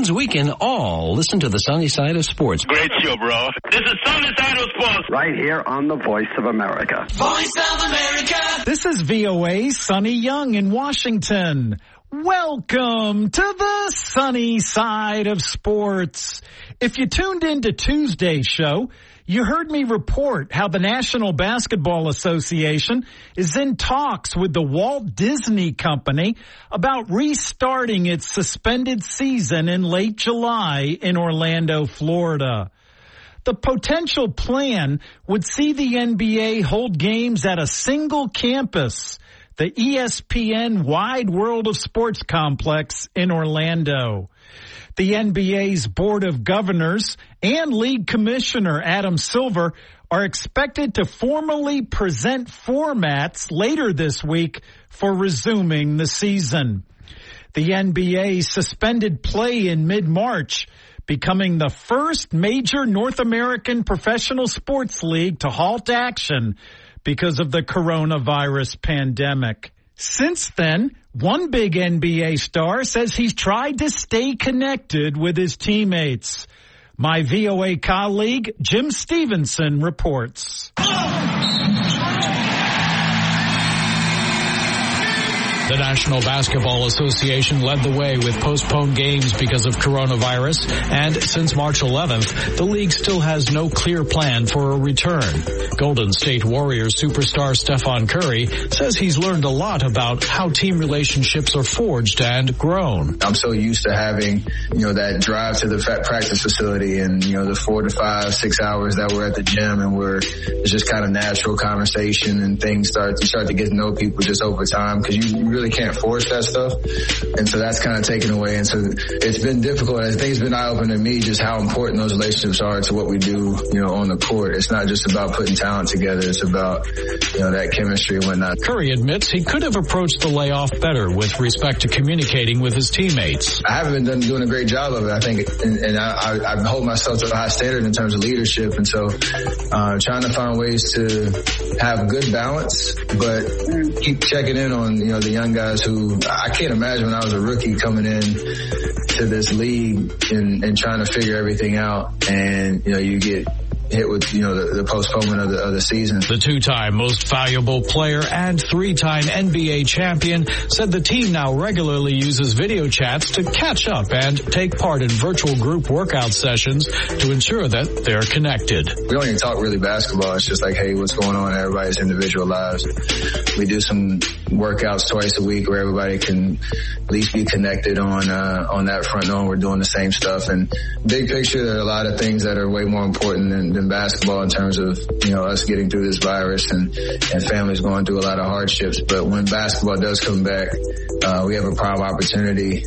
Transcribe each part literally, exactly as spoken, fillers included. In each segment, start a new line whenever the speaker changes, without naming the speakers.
means we can all listen to the sunny side of sports.
Great show, bro. This is Sunny Side of Sports.
Right here on the Voice of America.
Voice of America.
This is V O A's Sonny Young in Washington. Welcome to the sunny side of sports. If you tuned into Tuesday's show, you heard me report how the National Basketball Association is in talks with the Walt Disney Company about restarting its suspended season in late July in Orlando, Florida. The potential plan would see the N B A hold games at a single campus, the E S P N Wide World of Sports complex in Orlando. The N B A's Board of Governors and League Commissioner Adam Silver are expected to formally present formats later this week for resuming the season. The N B A suspended play in mid-March, becoming the first major North American professional sports league to halt action because of the coronavirus pandemic. Since then, one big N B A star says he's tried to stay connected with his teammates. My V O A colleague, Jim Stevenson, reports.
The National Basketball Association led the way with postponed games because of coronavirus, and since March eleventh, the league still has no clear plan for a return. Golden State Warriors superstar Stephen Curry says he's learned a lot about how team relationships are forged and grown.
I'm so used to having, you know, that drive to the practice facility and, you know, the four to five, six hours that we're at the gym, and we're, it's just kind of natural conversation, and things start, you start to get to know people just over time, because you really can't force that stuff. And so that's kind of taken away. And so it's been difficult. I think it's been eye-opening to me just how important those relationships are to what we do, you know, on the court. It's not just about putting talent together. It's about, you know, that chemistry and whatnot.
Curry admits he could have approached the layoff better with respect to communicating with his teammates.
I haven't been done, doing a great job of it, I think, and, and I, I, I hold myself to a high standard in terms of leadership. And so uh, trying to find ways to have good balance, but keep checking in on, you know, the young guys who I can't imagine when I was a rookie coming in to this league and, and trying to figure everything out, and, you know, you get hit with, you know, the, the postponement of the, of the season.
The two-time most valuable player and three-time N B A champion said the team now regularly uses video chats to catch up and take part in virtual group workout sessions to ensure that they're connected.
We don't even talk really basketball. It's just like, hey, what's going on in everybody's individual lives? We do some workouts twice a week where everybody can at least be connected on uh, on that front, knowing we're doing the same stuff. And big picture, there are a lot of things that are way more important than, than basketball in terms of, you know, us getting through this virus and, and families going through a lot of hardships. But when basketball does come back, uh, we have a prime opportunity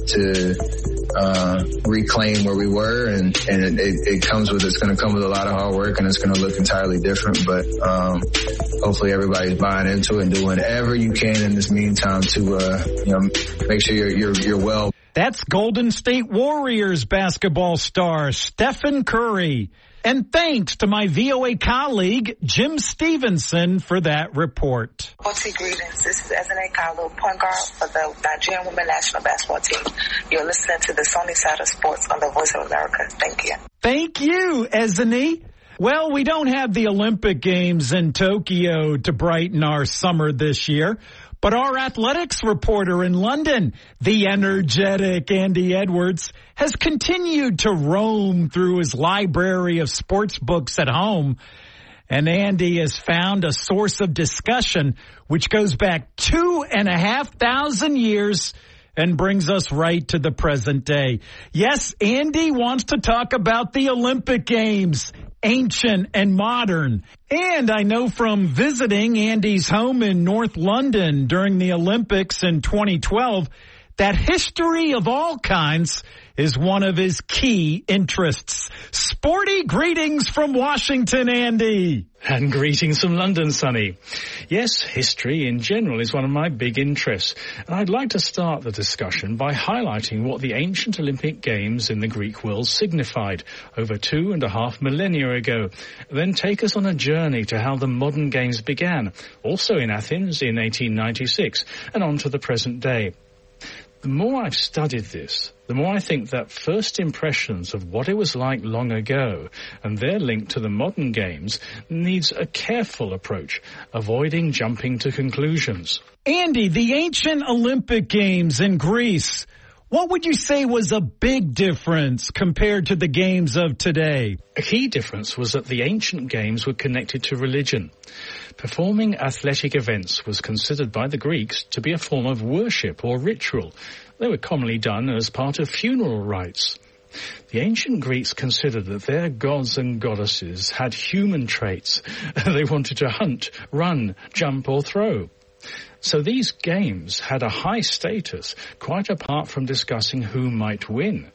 to uh, reclaim where we were, and, and it, it comes with, it's going to come with a lot of hard work, and it's going to look entirely different. But um, hopefully everybody's buying into it and doing whatever you can in this meantime to, uh, you know, make sure you're, you're, you're well.
That's Golden State Warriors basketball star Stephen Curry. And thanks to my V O A colleague, Jim Stevenson, for that report.
Sporty greetings. This is Ezinne Kalu, point guard for the Nigerian Women National Basketball Team. You're listening to the Sunny Side of Sports on the Voice of America. Thank you.
Thank you, Ezinne. Well, we don't have the Olympic Games in Tokyo to brighten our summer this year, but our athletics reporter in London, the energetic Andy Edwards, has continued to roam through his library of sports books at home. And Andy has found a source of discussion which goes back two and a half thousand years and brings us right to the present day. Yes, Andy wants to talk about the Olympic Games, ancient and modern. And I know from visiting Andy's home in North London during the Olympics in twenty twelve that history of all kinds is one of his key interests. Sporty greetings from Washington, Andy.
And greetings from London, Sonny. Yes, history in general is one of my big interests. And I'd like to start the discussion by highlighting what the ancient Olympic Games in the Greek world signified over two and a half millennia ago. Then take us on a journey to how the modern games began, also in Athens in eighteen ninety-six, and on to the present day. The more I've studied this, the more I think that first impressions of what it was like long ago and their link to the modern games needs a careful approach, avoiding jumping to conclusions.
Andy, the ancient Olympic Games in Greece, what would you say was a big difference compared to the games of today?
A key difference was that the ancient games were connected to religion. Performing athletic events was considered by the Greeks to be a form of worship or ritual. They were commonly done as part of funeral rites. The ancient Greeks considered that their gods and goddesses had human traits. They wanted to hunt, run, jump or throw. So these games had a high status, quite apart from discussing who might win.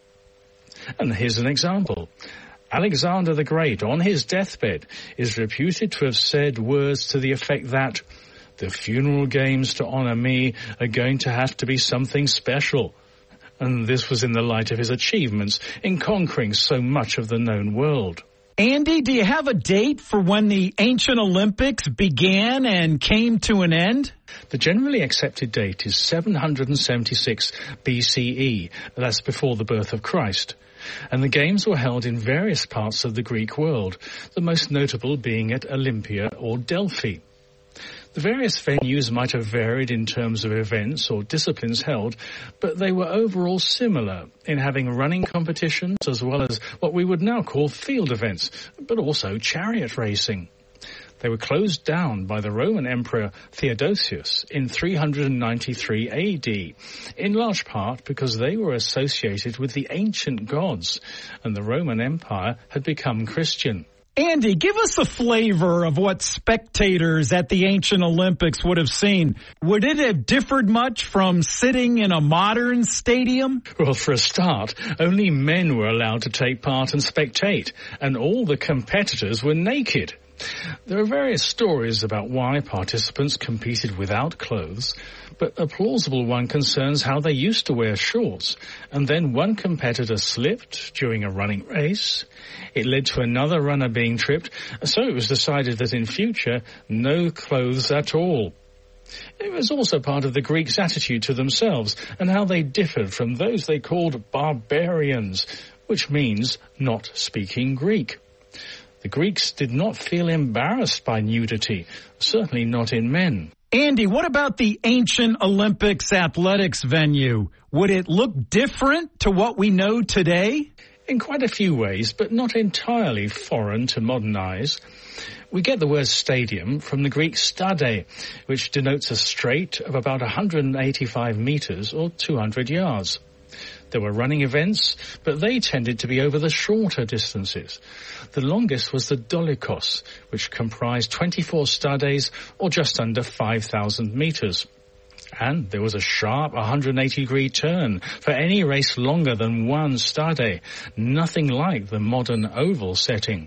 And here's an example. Alexander the Great, on his deathbed, is reputed to have said words to the effect that the funeral games to honor me are going to have to be something special. And this was in the light of his achievements in conquering so much of the known world.
Andy, do you have a date for when the ancient Olympics began and came to an end?
The generally accepted date is seven hundred seventy-six B C E. That's before the birth of Christ. And the games were held in various parts of the Greek world, the most notable being at Olympia or Delphi. The various venues might have varied in terms of events or disciplines held, but they were overall similar in having running competitions as well as what we would now call field events, but also chariot racing. They were closed down by the Roman Emperor Theodosius in three hundred ninety-three A D, in large part because they were associated with the ancient gods, and the Roman Empire had become Christian.
Andy, give us a flavor of what spectators at the ancient Olympics would have seen. Would it have differed much from sitting in a modern stadium?
Well, for a start, only men were allowed to take part and spectate, and all the competitors were naked. There are various stories about why participants competed without clothes, but a plausible one concerns how they used to wear shorts, and then one competitor slipped during a running race. It led to another runner being tripped, so it was decided that in future, no clothes at all. It was also part of the Greeks' attitude to themselves and how they differed from those they called barbarians, which means not speaking Greek. The Greeks did not feel embarrassed by nudity, certainly not in men.
Andy, what about the ancient Olympics athletics venue? Would it look different to what we know today?
In quite a few ways, but not entirely foreign to modern eyes. We get the word stadium from the Greek stade, which denotes a straight of about one hundred eighty-five meters or two hundred yards. There were running events, but they tended to be over the shorter distances. The longest was the Dolikos, which comprised twenty-four stades, or just under five thousand meters. And there was a sharp one hundred eighty degree turn for any race longer than one stade, nothing like the modern oval setting.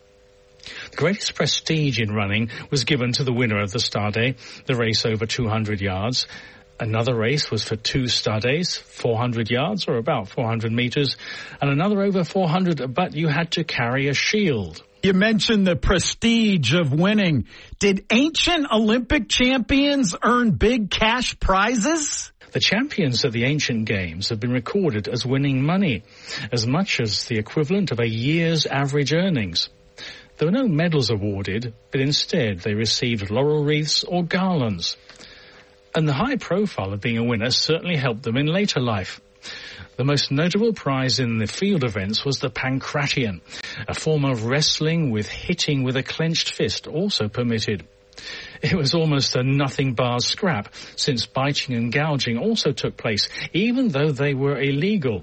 The greatest prestige in running was given to the winner of the stade, the race over two hundred yards. Another race was for two stades, four hundred yards or about four hundred meters, and another over four hundred, but you had to carry a shield.
You mentioned the prestige of winning. Did ancient Olympic champions earn big cash prizes?
The champions of the ancient games have been recorded as winning money, as much as the equivalent of a year's average earnings. There were no medals awarded, but instead they received laurel wreaths or garlands. And the high profile of being a winner certainly helped them in later life. The most notable prize in the field events was the pancration, a form of wrestling with hitting with a clenched fist, also permitted. It was almost a nothing bar scrap, since biting and gouging also took place, even though they were illegal.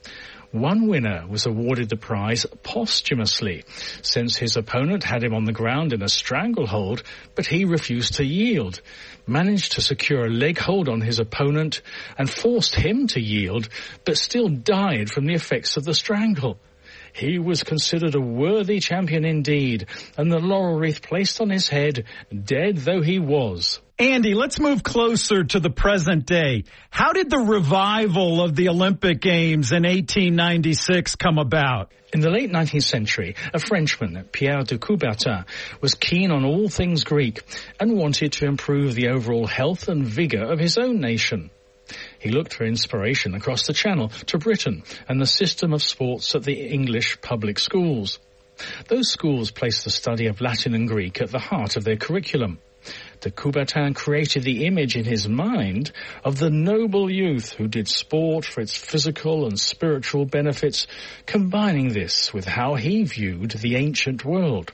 One winner was awarded the prize posthumously, since his opponent had him on the ground in a stranglehold, but he refused to yield, managed to secure a leg hold on his opponent, and forced him to yield, but still died from the effects of the strangle. He was considered a worthy champion indeed, and the laurel wreath placed on his head, dead though he was.
Andy, let's move closer to the present day. How did the revival of the Olympic Games in eighteen ninety-six come about?
In the late nineteenth century, a Frenchman, Pierre de Coubertin, was keen on all things Greek and wanted to improve the overall health and vigor of his own nation. He looked for inspiration across the Channel to Britain and the system of sports at the English public schools. Those schools placed the study of Latin and Greek at the heart of their curriculum. De Coubertin created the image in his mind of the noble youth who did sport for its physical and spiritual benefits, combining this with how he viewed the ancient world.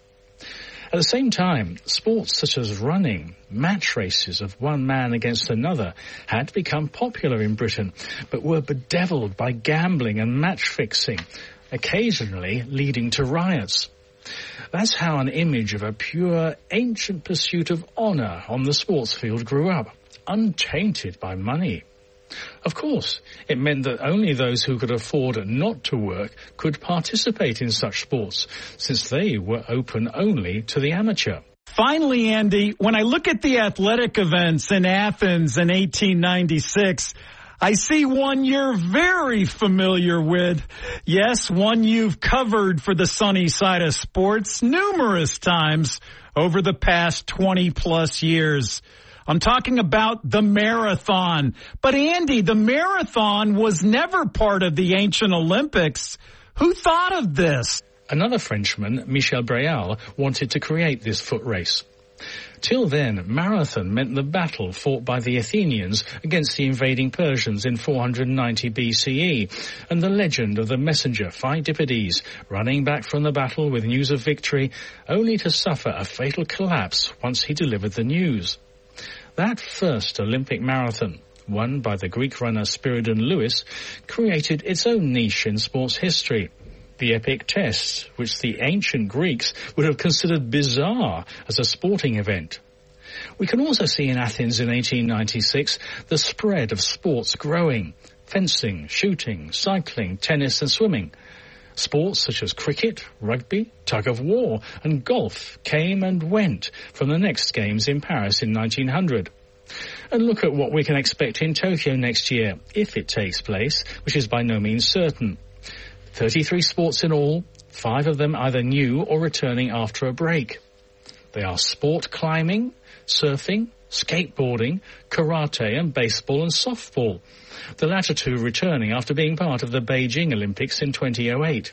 At the same time, sports such as running, match races of one man against another, had become popular in Britain, but were bedeviled by gambling and match fixing, occasionally leading to riots. That's how an image of a pure, ancient pursuit of honour on the sports field grew up, untainted by money. Of course, it meant that only those who could afford not to work could participate in such sports, since they were open only to the amateur.
Finally, Andy, when I look at the athletic events in Athens in eighteen ninety-six, I see one you're very familiar with. Yes, one you've covered for the Sunny Side of Sports numerous times over the past twenty plus years. I'm talking about the marathon. But Andy, the marathon was never part of the ancient Olympics. Who thought of this?
Another Frenchman, Michel Breal, wanted to create this foot race. Till then, marathon meant the battle fought by the Athenians against the invading Persians in four hundred ninety B C E, and the legend of the messenger Pheidippides running back from the battle with news of victory, only to suffer a fatal collapse once he delivered the news. That first Olympic marathon, won by the Greek runner Spiridon Lewis, created its own niche in sports history. The epic test, which the ancient Greeks would have considered bizarre as a sporting event. We can also see in Athens in eighteen ninety-six the spread of sports growing: fencing, shooting, cycling, tennis and swimming. Sports such as cricket, rugby, tug-of-war and golf came and went from the next games in Paris in nineteen hundred. And look at what we can expect in Tokyo next year, if it takes place, which is by no means certain. thirty-three sports in all, five of them either new or returning after a break. They are sport climbing, surfing, skateboarding, karate and baseball and softball, the latter two returning after being part of the Beijing Olympics in twenty oh eight.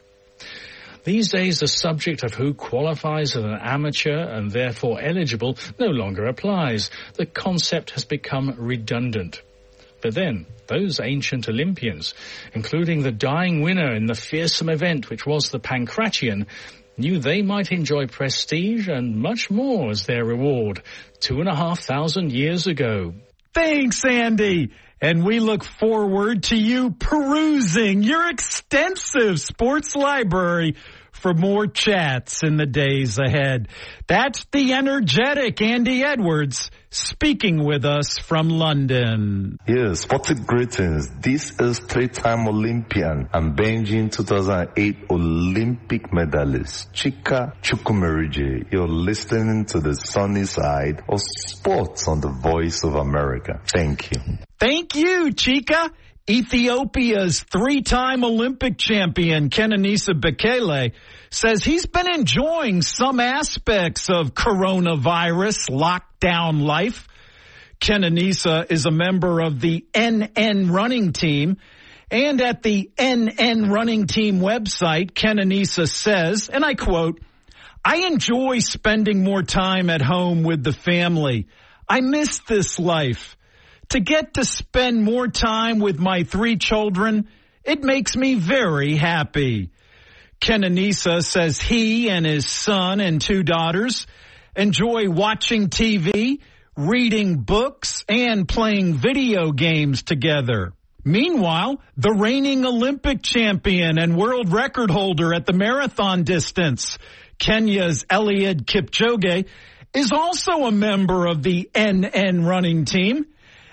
These days, the subject of who qualifies as an amateur and therefore eligible no longer applies. The concept has become redundant. But then, those ancient Olympians, including the dying winner in the fearsome event which was the Pancration, knew they might enjoy prestige and much more as their reward two and a half thousand years ago.
Thanks, Andy. And we look forward to you perusing your extensive sports library for more chats in the days ahead. That's the energetic Andy Edwards speaking with us from London.
Yes, sporting greetings. This is three-time Olympian and Beijing two thousand eight Olympic medalist Chika Chukwumerije. You're listening to the Sunny Side of Sports on the Voice of America. Thank you.
Thank you, Chika. Ethiopia's three-time Olympic champion, Kenenisa Bekele, says he's been enjoying some aspects of coronavirus lockdown life. Kenenisa is a member of the N N running team, and at the N N running team website, Kenenisa says, and I quote, "I enjoy spending more time at home with the family. I miss this life. To get to spend more time with my three children, it makes me very happy." Kenenisa says he and his son and two daughters enjoy watching T V, reading books, and playing video games together. Meanwhile, the reigning Olympic champion and world record holder at the marathon distance, Kenya's Eliud Kipchoge, is also a member of the N N running team.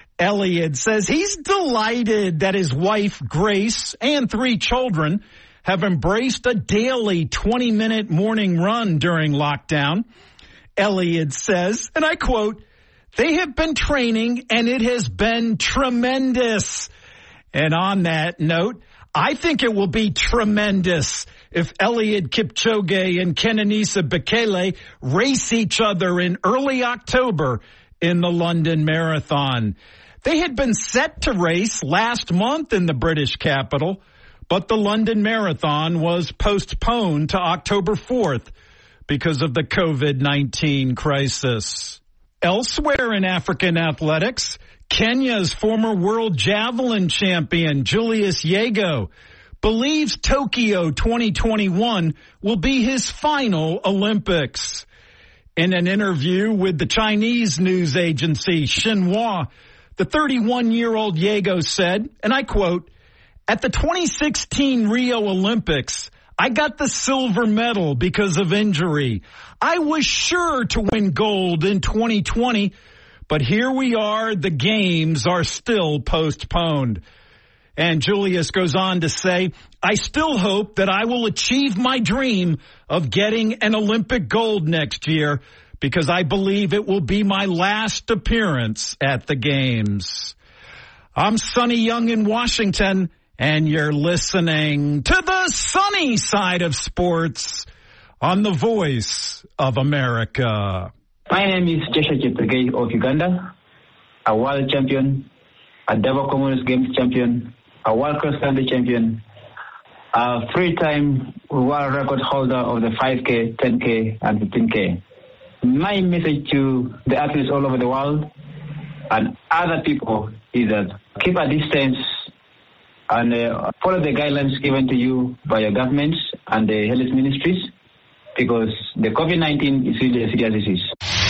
Eliud says he's delighted that his wife, Grace, and three children have embraced a daily twenty-minute morning run during lockdown. Eliud says, and I quote, "They have been training and it has been tremendous." And on that note, I think it will be tremendous if Eliud Kipchoge and Kenenisa Bekele race each other in early October in the London Marathon. They had been set to race last month in the British capital, but the London Marathon was postponed to October fourth because of the covid nineteen crisis. Elsewhere in African athletics, Kenya's former world javelin champion Julius Yego believes Tokyo twenty twenty-one will be his final Olympics. In an interview with the Chinese news agency Xinhua, the thirty-one-year-old Yego said, and I quote, "At the twenty sixteen Rio Olympics, I got the silver medal because of injury. I was sure to win gold in twenty twenty, but here we are, the games are still postponed." And Julius goes on to say, "I still hope that I will achieve my dream of getting an Olympic gold next year because I believe it will be my last appearance at the games." I'm Sonny Young in Washington, and you're listening to the sunny side of sports on the Voice of America.
My name is Joshua Cheptegei of Uganda, a world champion, a double Commonwealth Games champion, a world cross-country champion, a three-time world record holder of the five K, ten K, and fifteen K. My message to the athletes all over the world and other people is that keep a distance and uh, follow the guidelines given to you by your governments and the health ministries, because the covid nineteen is really a serious disease.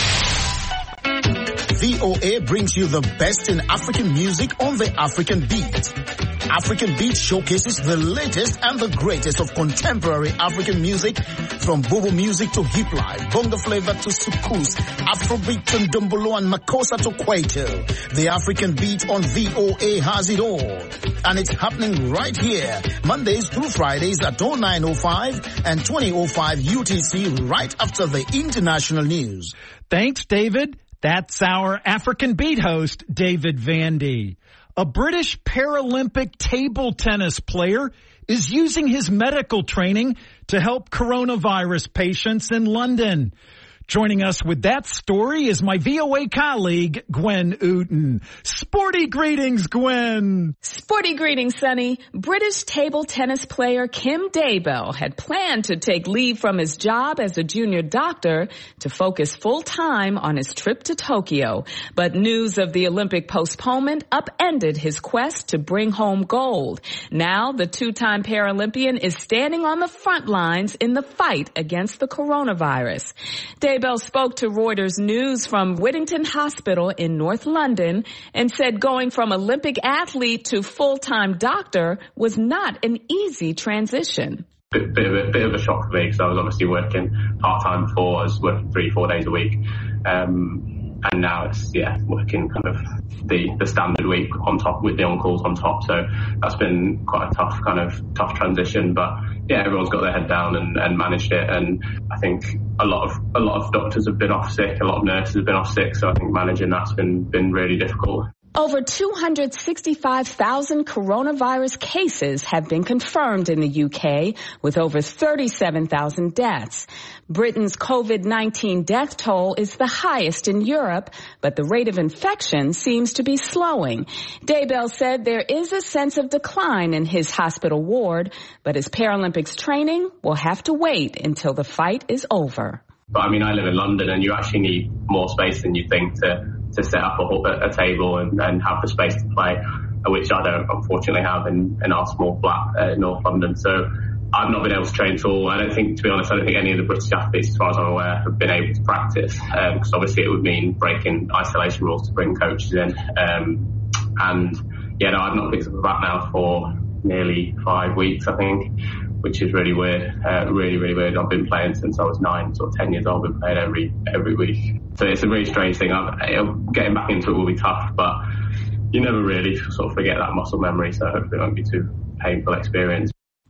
V O A brings you the best in African music on the African Beat. African Beat showcases the latest and the greatest of contemporary African music, from Bobo music to hip life, bongo flavor to soukous, Afrobeat to Ndombolo and Makossa to Kwaito. The African Beat on V O A has it all. And it's happening right here, Mondays through Fridays at oh nine oh five and twenty oh five U T C, right after the international news.
Thanks, David. That's our African Beat host, David Vandy. A British Paralympic table tennis player is using his medical training to help coronavirus patients in London. Joining us with that story is my V O A colleague, Gwen Ooten. Sporty greetings, Gwen.
Sporty greetings, Sonny. British table tennis player Kim Daybell had planned to take leave from his job as a junior doctor to focus full-time on his trip to Tokyo. But news of the Olympic postponement upended his quest to bring home gold. Now the two-time Paralympian is standing on the front lines in the fight against the coronavirus. Daybell spoke to Reuters News from Whittington Hospital in North London and said going from Olympic athlete to full-time doctor was not an easy transition.
Bit, bit, of a, bit of a shock for me, because I was obviously working part-time before. I was working three, four days a week. Um, and now it's, yeah, working kind of the, the standard week on top with the on-calls on top. So that's been quite a tough kind of tough transition. But yeah, everyone's got their head down and, and managed it. And I think a lot of a lot of doctors have been off sick, a lot of nurses have been off sick. So I think managing that's been been really difficult.
Over two hundred sixty-five thousand coronavirus cases have been confirmed in the U K, with over thirty-seven thousand deaths. Britain's covid nineteen death toll is the highest in Europe, but the rate of infection seems to be slowing. Daybell said there is a sense of decline in his hospital ward, but his Paralympics training will have to wait until the fight is over.
But I mean, I live in London, and you actually need more space than you think to to set up a, a table and, and have the space to play, which I don't unfortunately have in, in our small flat uh, in North London. So I've not been able to train at all. I don't think, to be honest, I don't think any of the British athletes, as far as I'm aware, have been able to practice, because um, obviously it would mean breaking isolation rules to bring coaches in. Um, and yeah, no, I've not picked up a bat now for nearly five weeks, I think, which is really weird, uh, really, really weird. I've been playing since I was nine, sort of ten years old. I've been playing every every week. So it's a really strange thing. I'm, getting back into it will be tough, but you never really sort of forget that muscle memory, so hopefully it won't be too painful experience.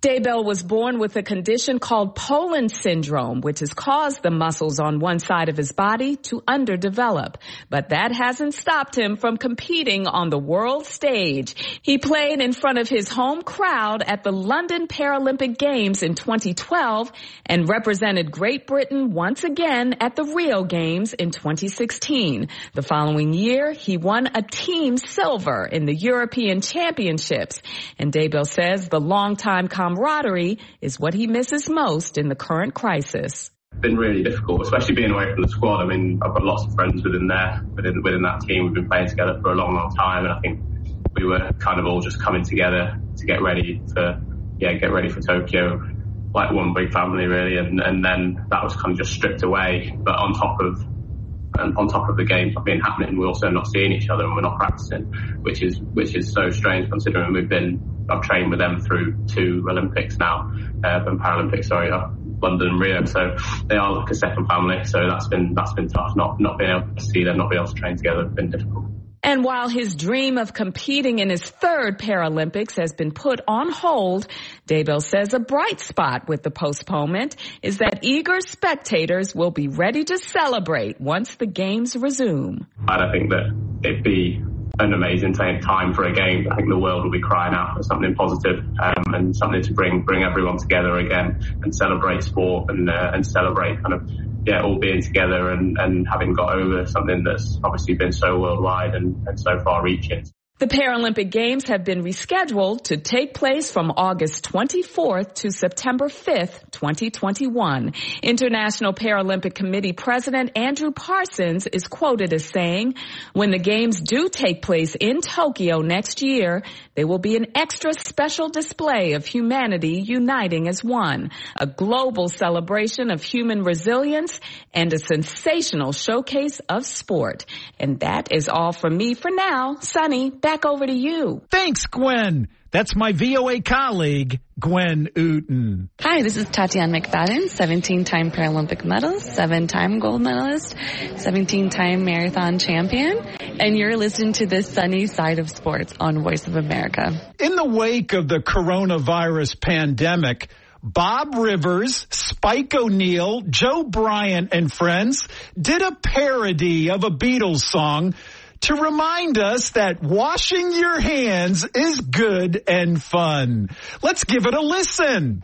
Daybell was born with a condition called Poland syndrome, which has caused the muscles on one side of his body to underdevelop. But that hasn't stopped him from competing on the world stage. He played in front of his home crowd at the London Paralympic Games in twenty twelve and represented Great Britain once again at the Rio Games in twenty sixteen. The following year, he won a team silver in the European Championships. And Daybell says the longtime camaraderie is what he misses most in the current crisis.
It's been really difficult, especially being away from the squad. I mean, I've got lots of friends within there, within, within that team. We've been playing together for a long, long time, and I think we were kind of all just coming together to get ready for, yeah, get ready for Tokyo, like one big family really, and, and then that was kind of just stripped away. But on top of and on top of the games not being happening, we're also not seeing each other and we're not practicing, which is which is so strange considering we've been I've trained with them through two Olympics now, uh, and Paralympics, sorry, uh, London and Rio. So they are like a second family. So that's been that's been tough. Not not being able to see them, not being able to train together, has been difficult.
And while his dream of competing in his third Paralympics has been put on hold, Daybell says a bright spot with the postponement is that eager spectators will be ready to celebrate once the games resume.
I don't think that it'd be an amazing time for a game. I think the world will be crying out for something positive, um, and something to bring bring everyone together again and celebrate sport and uh, and celebrate kind of yeah all being together and, and having got over something that's obviously been so worldwide and, and so far reaching.
The Paralympic Games have been rescheduled to take place from August twenty-fourth to September fifth, twenty twenty-one. International Paralympic Committee President Andrew Parsons is quoted as saying, "When the Games do take place in Tokyo next year, there will be an extra special display of humanity uniting as one, a global celebration of human resilience, and a sensational showcase of sport." And that is all from me for now. Sonny, back over to you.
Thanks, Gwen. That's my V O A colleague, Gwen Ooten.
Hi, this is Tatiana McFadden, seventeen-time Paralympic medalist, seven-time gold medalist, seventeen-time marathon champion, and you're listening to the Sunny Side of Sports on Voice of America.
In the wake of the coronavirus pandemic, Bob Rivers, Spike O'Neill, Joe Bryant, and friends did a parody of a Beatles song to remind us that washing your hands is good and fun. Let's give it a listen.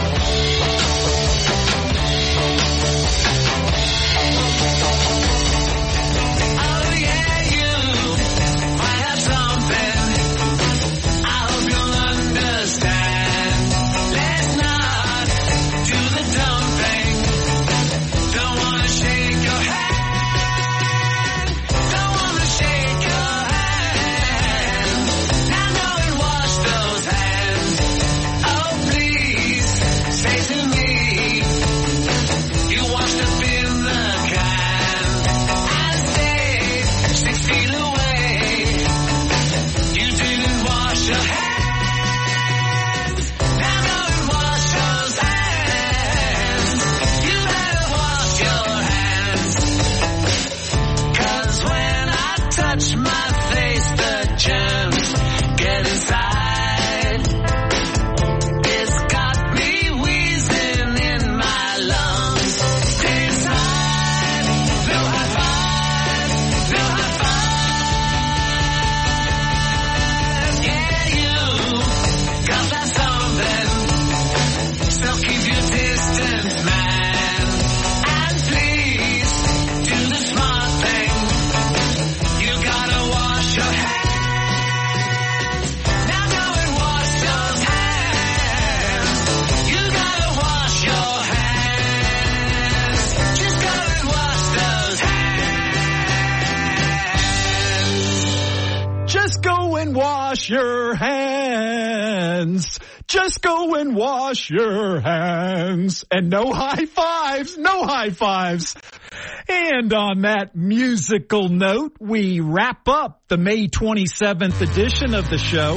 Wash your hands. Just go and wash your hands. And no high fives. No high fives. And on that musical note, we wrap up the May twenty-seventh edition of the show.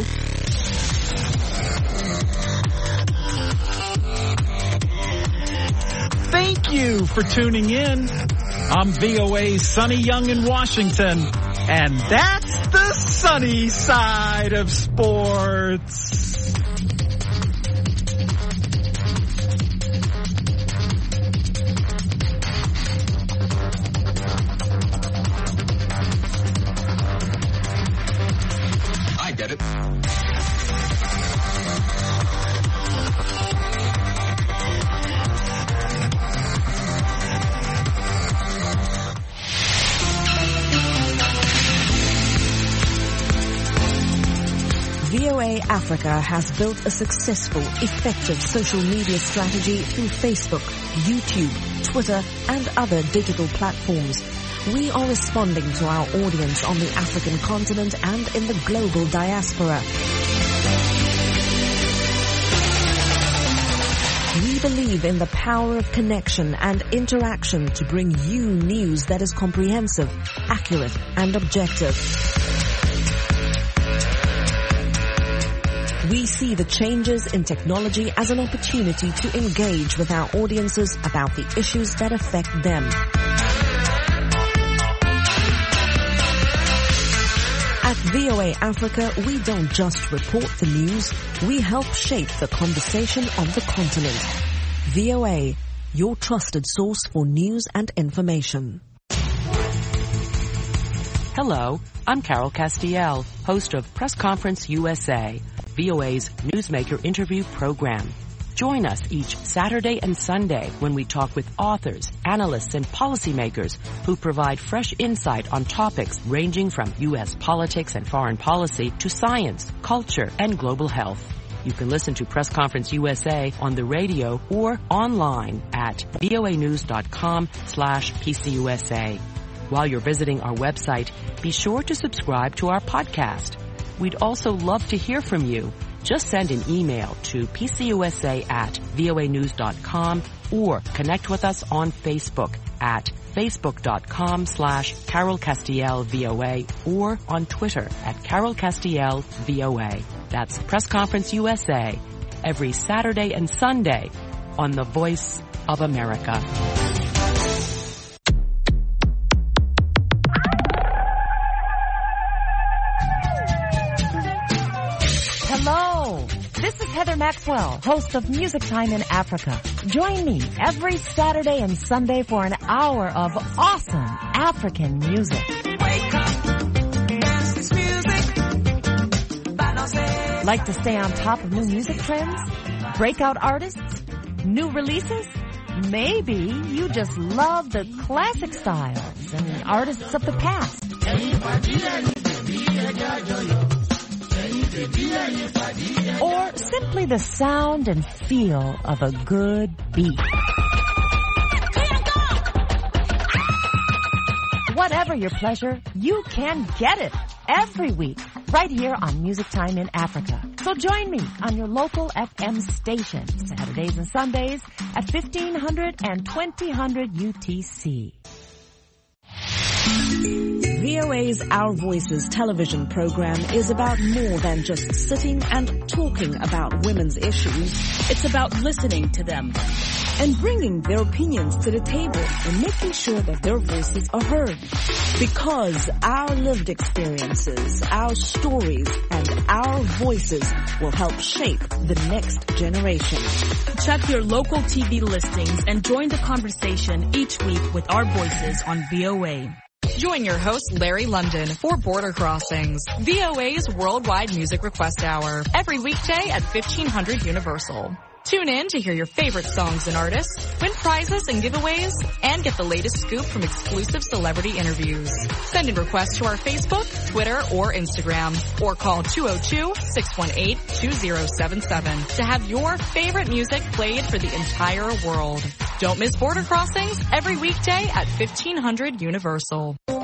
Thank you for tuning in. I'm V O A's Sonny Young in Washington, and that's the sunny side of sports.
V O A Africa has built a successful, effective social media strategy through Facebook, YouTube, Twitter, and other digital platforms. We are responding to our audience on the African continent and in the global diaspora. We believe in the power of connection and interaction to bring you news that is comprehensive, accurate, and objective. We see the changes in technology as an opportunity to engage with our audiences about the issues that affect them. At V O A Africa, we don't just report the news, we help shape the conversation on the continent. V O A, your trusted source for news and information.
Hello, I'm Carol Castiel, host of Press Conference U S A, V O A's newsmaker interview program. Join us each Saturday and Sunday when we talk with authors, analysts, and policymakers who provide fresh insight on topics ranging from U S politics and foreign policy to science, culture, and global health. You can listen to Press Conference U S A on the radio or online at voanews.com slash PCUSA. While you're visiting our website, be sure to subscribe to our podcast. We'd also love to hear from you. Just send an email to pcusa at voanews.com or connect with us on Facebook at facebook.com slash Carol Castiel VOA or on Twitter at Carol Castiel VOA. That's Press Conference U S A every Saturday and Sunday on the Voice of America.
Hello, this is Heather Maxwell, host of Music Time in Africa. Join me every Saturday and Sunday for an hour of awesome African music. Wake up, dance this music. Like to stay on top of new music trends? Breakout artists? New releases? Maybe you just love the classic styles and artists of the past. Or simply the sound and feel of a good beat. Whatever your pleasure, you can get it every week right here on Music Time in Africa. So join me on your local F M station Saturdays and Sundays at fifteen hundred and twenty hundred U T C.
V O A's Our Voices television program is about more than just sitting and talking about women's issues.
It's about listening to them
and bringing their opinions to the table and making sure that their voices are heard. Because our lived experiences, our stories, and our voices will help shape the next generation.
Check your local T V listings and join the conversation each week with Our Voices on V O A.
Join your host, Larry London, for Border Crossings, V O A's Worldwide Music Request Hour, every weekday at fifteen hundred Universal. Tune in to hear your favorite songs and artists, win prizes and giveaways, and get the latest scoop from exclusive celebrity interviews. Send in requests to our Facebook, Twitter, or Instagram, or call two oh two, six one eight, two oh seven seven to have your favorite music played for the entire world. Don't miss Border Crossings every weekday at fifteen hundred Universal.